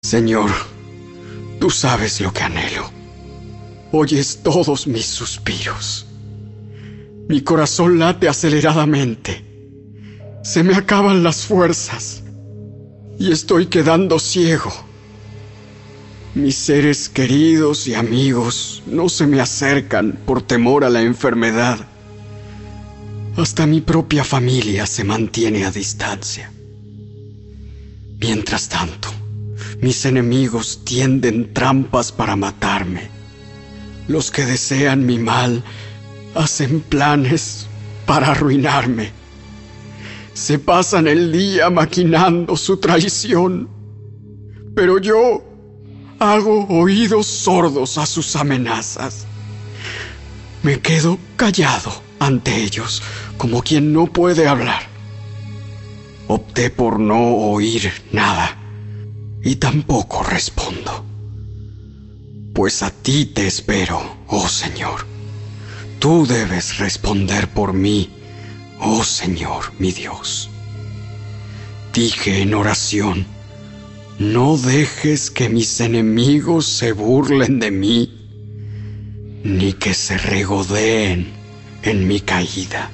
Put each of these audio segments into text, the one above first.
Señor, tú sabes lo que anhelo. Oyes todos mis suspiros. Mi corazón late aceleradamente. Se me acaban las fuerzas y estoy quedando ciego. Mis seres queridos y amigos no se me acercan por temor a la enfermedad. Hasta mi propia familia se mantiene a distancia. Mientras tanto, mis enemigos tienden trampas para matarme. Los que desean mi mal hacen planes para arruinarme. Se pasan el día maquinando su traición, pero yo hago oídos sordos a sus amenazas. Me quedo callado ante ellos, como quien no puede hablar. Opté por no oír nada y tampoco respondo. Pues a ti te espero, oh Señor. Tú debes responder por mí, oh Señor, mi Dios. Dije en oración: no dejes que mis enemigos se burlen de mí, ni que se regodeen en mi caída.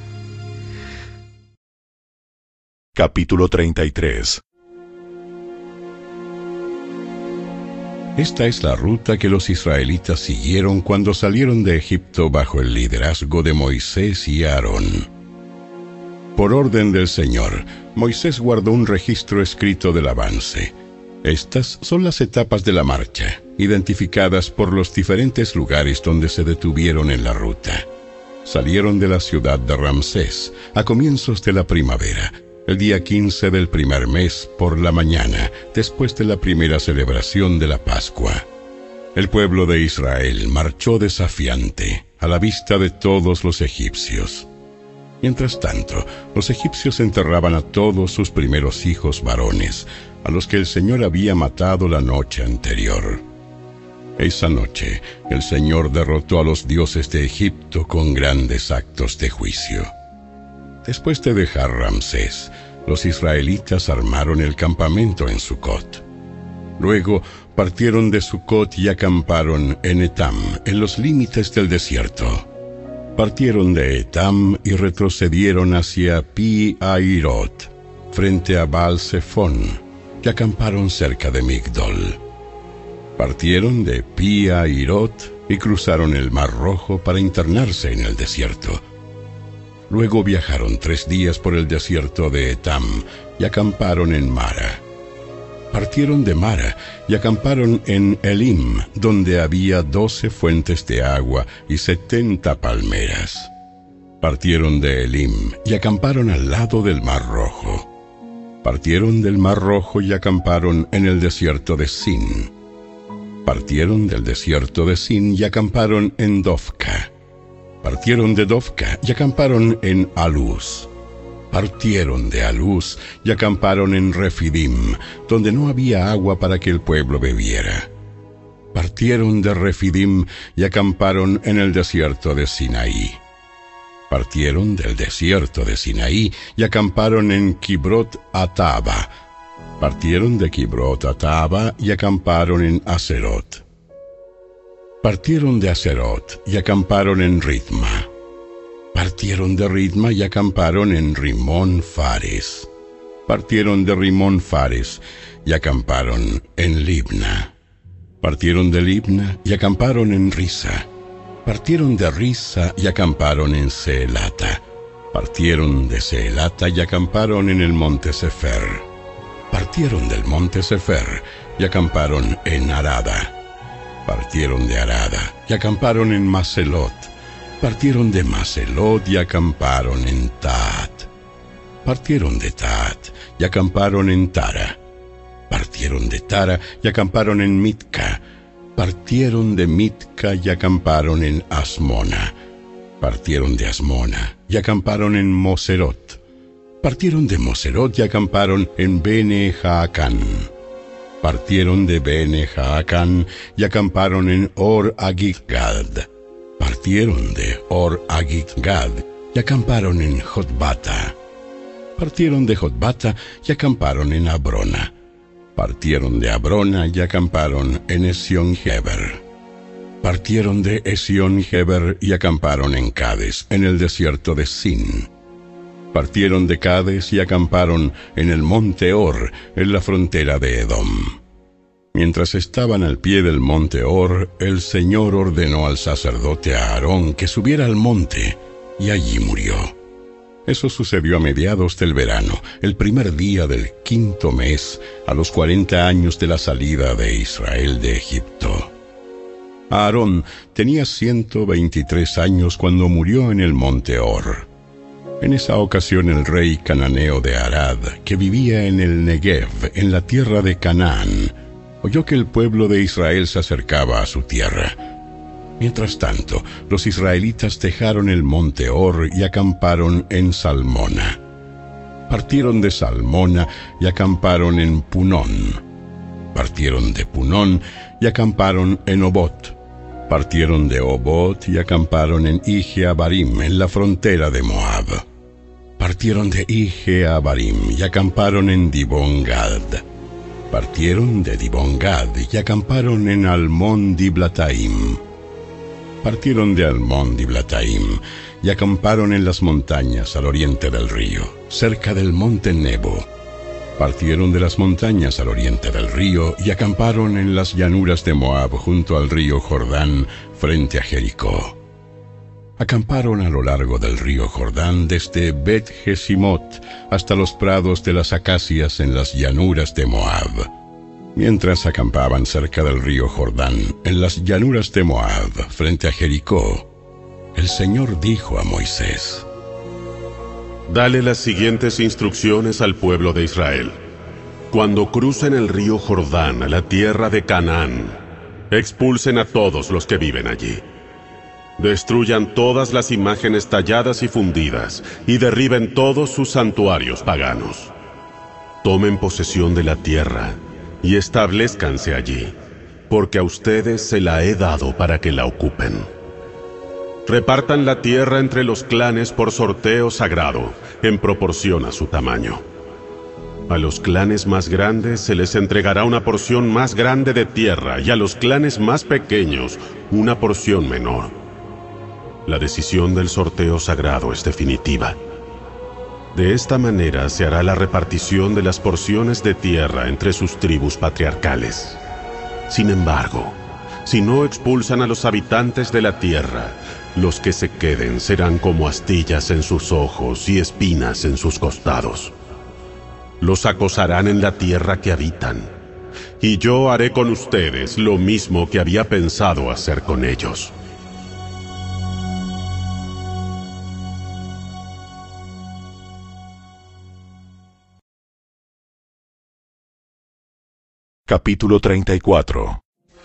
Capítulo 33. Esta es la ruta que los israelitas siguieron cuando salieron de Egipto bajo el liderazgo de Moisés y Aarón. Por orden del Señor, Moisés guardó un registro escrito del avance. Estas son las etapas de la marcha, identificadas por los diferentes lugares donde se detuvieron en la ruta. Salieron de la ciudad de Ramsés a comienzos de la primavera, el día 15 del primer mes por la mañana, después de la primera celebración de la Pascua. El pueblo de Israel marchó desafiante a la vista de todos los egipcios. Mientras tanto, los egipcios enterraban a todos sus primeros hijos varones, a los que el Señor había matado la noche anterior. Esa noche, el Señor derrotó a los dioses de Egipto con grandes actos de juicio. Después de dejar Ramsés, los israelitas armaron el campamento en Sucot. Luego partieron de Sucot y acamparon en Etam, en los límites del desierto. Partieron de Etam y retrocedieron hacia Pi-Hahirot, frente a Baal-Zephón, y acamparon cerca de Migdol. Partieron de Pi-Hahirot y cruzaron el Mar Rojo para internarse en el desierto. Luego viajaron 3 días por el desierto de Etam y acamparon en Mara. Partieron de Mara y acamparon en Elim, donde había 12 fuentes de agua y 70 palmeras. Partieron de Elim y acamparon al lado del Mar Rojo. Partieron del Mar Rojo y acamparon en el desierto de Sin. Partieron del desierto de Sin y acamparon en Dofca. Partieron de Dofca y acamparon en Aluz. Partieron de Aluz y acamparon en Refidim, donde no había agua para que el pueblo bebiera. Partieron de Refidim y acamparon en el desierto de Sinaí. Partieron del desierto de Sinaí y acamparon en Kibrot Ataba. Partieron de Kibrot Ataba y acamparon en Aserot. Partieron de Aserot y acamparon en Ritma. Partieron de Ritma y acamparon en Rimón Fares. Partieron de Rimón Fares y acamparon en Libna. Partieron de Libna y acamparon en Risa. Partieron de Risa y acamparon en Seelata. Partieron de Seelata y acamparon en el monte Sefer. Partieron del monte Sefer y acamparon en Arada. Partieron de Arada y acamparon en Maselot. Partieron de Maselot y acamparon en Taat. Partieron de Taat y acamparon en Tara. Partieron de Tara y acamparon en Mitka. Partieron de Mitka y acamparon en Asmona. Partieron de Asmona y acamparon en Moserot. Partieron de Moserot y acamparon en Bene Jaacán. Partieron de Bene Jaacán y acamparon en Or Agigad. Partieron de Or Agigad y acamparon en Jotbata. Partieron de Jotbata y acamparon en Abrona. Partieron de Abrona y acamparon en Esión-Geber. Partieron de Esión-Geber y acamparon en Cades, en el desierto de Sin. Partieron de Cades y acamparon en el monte Hor, en la frontera de Edom. Mientras estaban al pie del monte Hor, el Señor ordenó al sacerdote Aarón que subiera al monte, y allí murió. Eso sucedió a mediados del verano, el primer día del 5º mes, a los 40 años de la salida de Israel de Egipto. Aarón tenía 123 años cuando murió en el monte Hor. En esa ocasión el rey cananeo de Arad, que vivía en el Negev, en la tierra de Canaán, oyó que el pueblo de Israel se acercaba a su tierra. Mientras tanto, los israelitas dejaron el monte Hor y acamparon en Salmona. Partieron de Salmona y acamparon en Punón. Partieron de Punón y acamparon en Obot. Partieron de Obot y acamparon en Ije-Abarim, en la frontera de Moab. Partieron de Ije-Abarim y acamparon en Dibón-Gad. Partieron de Dibón-Gad y acamparon en Almón-Diblataim. Partieron de Almón-Diblataim y acamparon en las montañas al oriente del río, cerca del monte Nebo. Partieron de las montañas al oriente del río y acamparon en las llanuras de Moab junto al río Jordán, frente a Jericó. Acamparon a lo largo del río Jordán desde Bet-Jesimot hasta los prados de las acacias en las llanuras de Moab. Mientras acampaban cerca del río Jordán, en las llanuras de Moab, frente a Jericó, el Señor dijo a Moisés: Dale las siguientes instrucciones al pueblo de Israel. Cuando crucen el río Jordán a la tierra de Canaán, expulsen a todos los que viven allí. Destruyan todas las imágenes talladas y fundidas, y derriben todos sus santuarios paganos. Tomen posesión de la tierra, y establezcanse allí, porque a ustedes se la he dado para que la ocupen. Repartan la tierra entre los clanes por sorteo sagrado, en proporción a su tamaño. A los clanes más grandes se les entregará una porción más grande de tierra, y a los clanes más pequeños una porción menor. La decisión del sorteo sagrado es definitiva. De esta manera se hará la repartición de las porciones de tierra entre sus tribus patriarcales. Sin embargo, si no expulsan a los habitantes de la tierra, los que se queden serán como astillas en sus ojos y espinas en sus costados. Los acosarán en la tierra que habitan, y yo haré con ustedes lo mismo que había pensado hacer con ellos. Capítulo 34.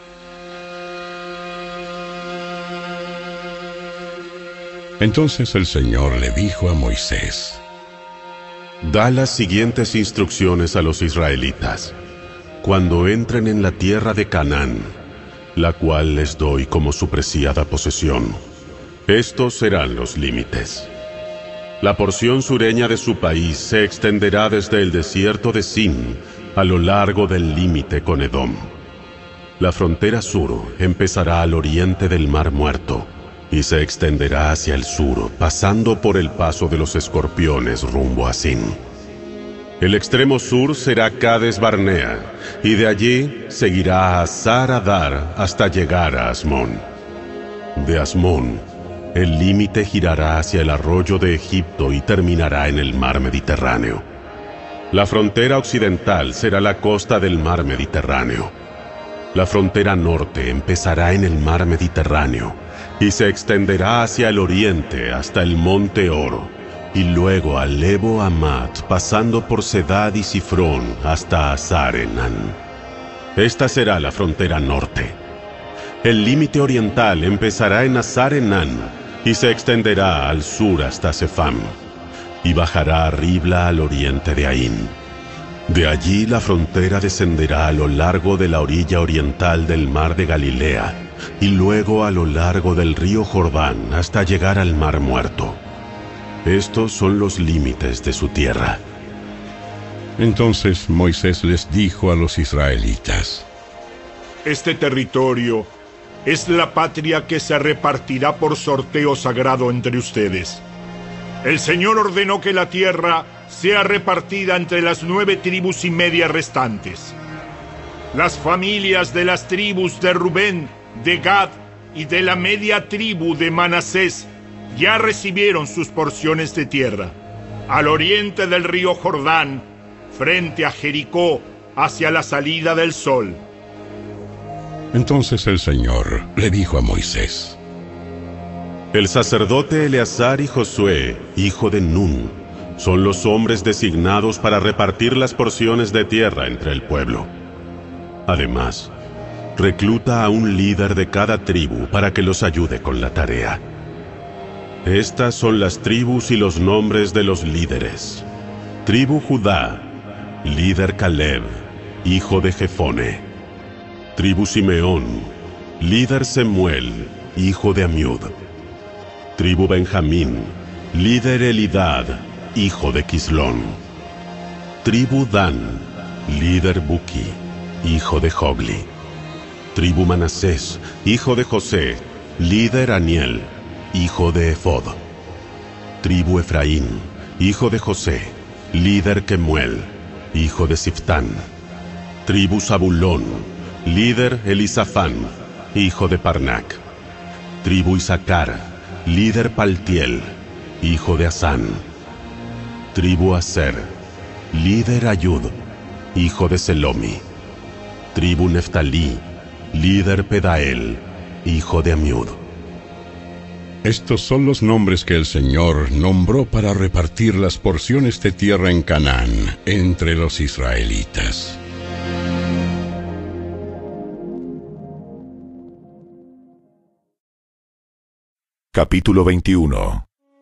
Entonces el Señor le dijo a Moisés: Da las siguientes instrucciones a los israelitas. Cuando entren en la tierra de Canaán, la cual les doy como su preciada posesión, estos serán los límites. La porción sureña de su país se extenderá desde el desierto de Sin a lo largo del límite con Edom. La frontera sur empezará al oriente del Mar Muerto y se extenderá hacia el sur, pasando por el paso de los escorpiones rumbo a Sin. El extremo sur será Cades Barnea, y de allí seguirá a Hazar Adar hasta llegar a Asmón. De Asmón, el límite girará hacia el arroyo de Egipto y terminará en el mar Mediterráneo. La frontera occidental será la costa del mar Mediterráneo. La frontera norte empezará en el mar Mediterráneo y se extenderá hacia el oriente hasta el monte Oro, y luego a Lebo Hamat, pasando por Sedad y Sifrón hasta Hazar Enán. Esta será la frontera norte. El límite oriental empezará en Hazar Enán y se extenderá al sur hasta Sefam, y bajará a Ribla al oriente de Aín. De allí la frontera descenderá a lo largo de la orilla oriental del mar de Galilea, y luego a lo largo del río Jordán hasta llegar al Mar Muerto. Estos son los límites de su tierra. Entonces Moisés les dijo a los israelitas: Este territorio es la patria que se repartirá por sorteo sagrado entre ustedes. El Señor ordenó que la tierra sea repartida entre las 9 tribus y media restantes. Las familias de las tribus de Rubén, de Gad y de la media tribu de Manasés ya recibieron sus porciones de tierra, al oriente del río Jordán, frente a Jericó, hacia la salida del sol. Entonces el Señor le dijo a Moisés: El sacerdote Eleazar y Josué, hijo de Nun, son los hombres designados para repartir las porciones de tierra entre el pueblo. Además, recluta a un líder de cada tribu para que los ayude con la tarea. Estas son las tribus y los nombres de los líderes. Tribu Judá, líder Caleb, hijo de Jefone. Tribu Simeón, líder Semuel, hijo de Amiud. Tribu Benjamín, líder Elidad, hijo de Quislón. Tribu Dan, líder Buki, hijo de Jogli. Tribu Manasés, hijo de José, líder Aniel, hijo de Efod. Tribu Efraín, hijo de José, líder Kemuel, hijo de Siftán. Tribu Zabulón, líder Elisafán, hijo de Parnac. Tribu Isaacar, líder Paltiel, hijo de Asán. Tribu Aser, líder Ayud, hijo de Selomi. Tribu Neftalí, líder Pedael, hijo de Amiud. Estos son los nombres que el Señor nombró para repartir las porciones de tierra en Canaán entre los israelitas. Capítulo 21.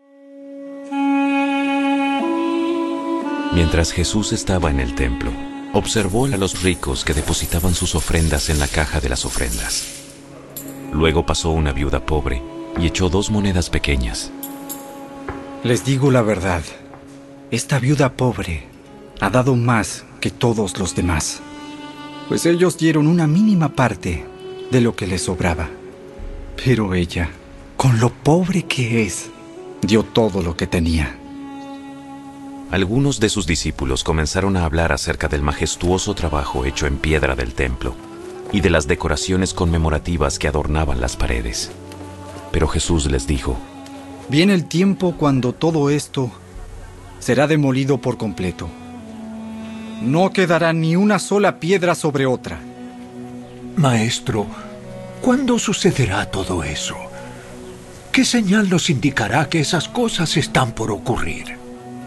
Mientras Jesús estaba en el templo, observó a los ricos que depositaban sus ofrendas en la caja de las ofrendas. Luego pasó una viuda pobre y echó 2 monedas pequeñas. Les digo la verdad, esta viuda pobre ha dado más que todos los demás, pues ellos dieron una mínima parte de lo que les sobraba. Pero ella, con lo pobre que es, dio todo lo que tenía. Algunos de sus discípulos comenzaron a hablar acerca del majestuoso trabajo hecho en piedra del templo y de las decoraciones conmemorativas que adornaban las paredes. Pero Jesús les dijo: Viene el tiempo cuando todo esto será demolido por completo. No quedará ni una sola piedra sobre otra. Maestro, ¿cuándo sucederá todo eso? ¿Qué señal nos indicará que esas cosas están por ocurrir?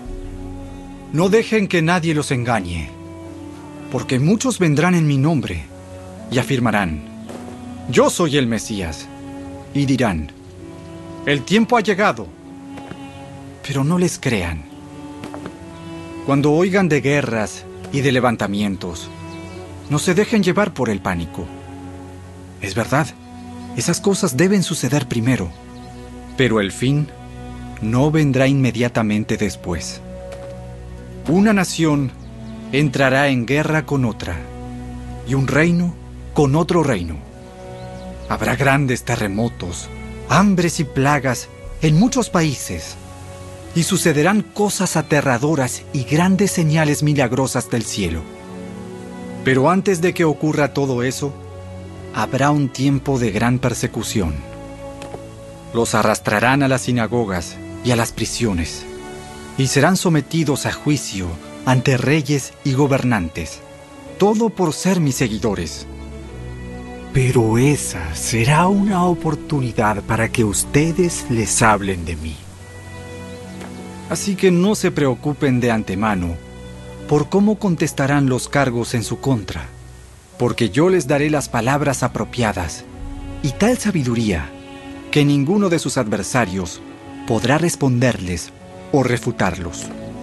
No dejen que nadie los engañe, porque muchos vendrán en mi nombre y afirmarán: Yo soy el Mesías, y dirán: El tiempo ha llegado. Pero no les crean. Cuando oigan de guerras y de levantamientos, no se dejen llevar por el pánico. Es verdad, esas cosas deben suceder primero, pero el fin no vendrá inmediatamente después. Una nación entrará en guerra con otra, y un reino con otro reino. Habrá grandes terremotos, hambres y plagas en muchos países, y sucederán cosas aterradoras y grandes señales milagrosas del cielo. Pero antes de que ocurra todo eso, habrá un tiempo de gran persecución. Los arrastrarán a las sinagogas y a las prisiones, y serán sometidos a juicio ante reyes y gobernantes, todo por ser mis seguidores. Pero esa será una oportunidad para que ustedes les hablen de mí. Así que no se preocupen de antemano por cómo contestarán los cargos en su contra, porque yo les daré las palabras apropiadas y tal sabiduría que ninguno de sus adversarios podrá responderles o refutarlos.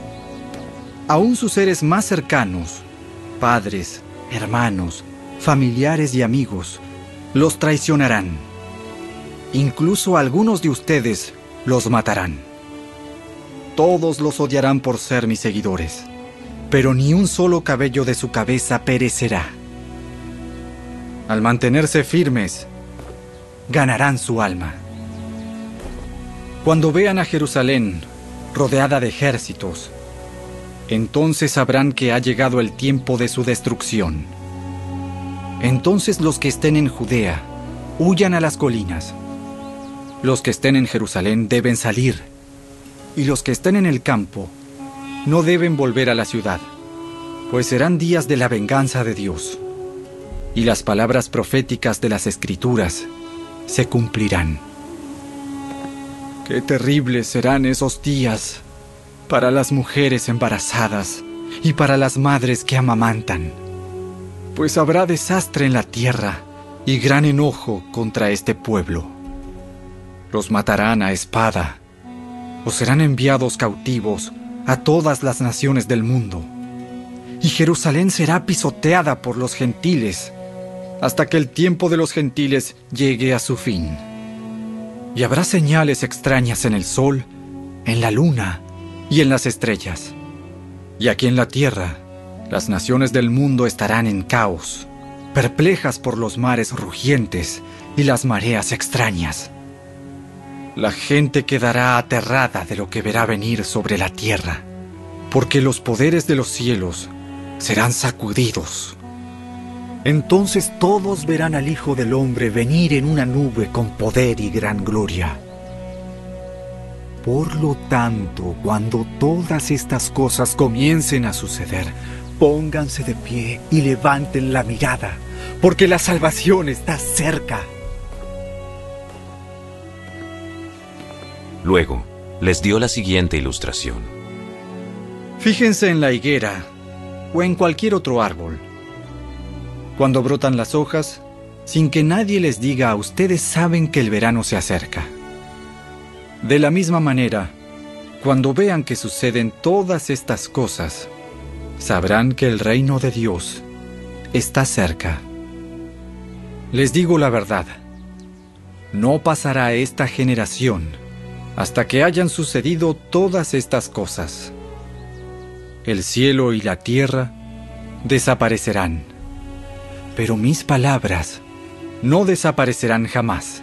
Aún sus seres más cercanos, padres, hermanos, familiares y amigos, los traicionarán. Incluso algunos de ustedes los matarán. Todos los odiarán por ser mis seguidores, pero ni un solo cabello de su cabeza perecerá. Al mantenerse firmes, ganarán su alma. Cuando vean a Jerusalén rodeada de ejércitos, entonces sabrán que ha llegado el tiempo de su destrucción. Entonces los que estén en Judea huyan a las colinas. Los que estén en Jerusalén deben salir, y los que estén en el campo no deben volver a la ciudad, pues serán días de la venganza de Dios, y las palabras proféticas de las Escrituras se cumplirán. ¡Qué terribles serán esos días para las mujeres embarazadas y para las madres que amamantan! Pues habrá desastre en la tierra y gran enojo contra este pueblo. Los matarán a espada, o serán enviados cautivos a todas las naciones del mundo. Y Jerusalén será pisoteada por los gentiles, hasta que el tiempo de los gentiles llegue a su fin. Y habrá señales extrañas en el sol, en la luna y en las estrellas. Y aquí en la tierra, las naciones del mundo estarán en caos, perplejas por los mares rugientes y las mareas extrañas. La gente quedará aterrada de lo que verá venir sobre la tierra, porque los poderes de los cielos serán sacudidos. Entonces todos verán al Hijo del Hombre venir en una nube con poder y gran gloria. Por lo tanto, cuando todas estas cosas comiencen a suceder, pónganse de pie y levanten la mirada, porque la salvación está cerca. Luego, les dio la siguiente ilustración. Fíjense en la higuera o en cualquier otro árbol. Cuando brotan las hojas, sin que nadie les diga, ustedes saben que el verano se acerca. De la misma manera, cuando vean que suceden todas estas cosas, sabrán que el reino de Dios está cerca. Les digo la verdad, no pasará esta generación hasta que hayan sucedido todas estas cosas. El cielo y la tierra desaparecerán, pero mis palabras no desaparecerán jamás.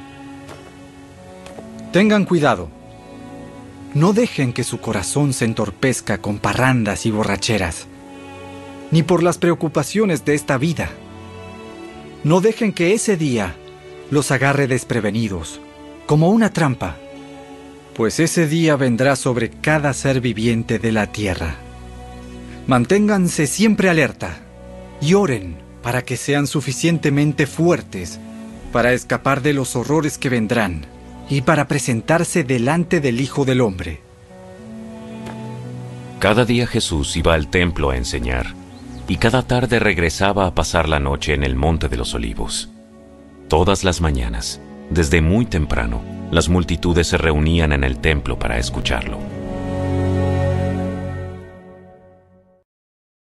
Tengan cuidado. No dejen que su corazón se entorpezca con parrandas y borracheras, ni por las preocupaciones de esta vida. No dejen que ese día los agarre desprevenidos, como una trampa, pues ese día vendrá sobre cada ser viviente de la tierra. Manténganse siempre alerta y oren para que sean suficientemente fuertes para escapar de los horrores que vendrán y para presentarse delante del Hijo del Hombre. Cada día Jesús iba al templo a enseñar, y cada tarde regresaba a pasar la noche en el Monte de los Olivos. Todas las mañanas, desde muy temprano, las multitudes se reunían en el templo para escucharlo.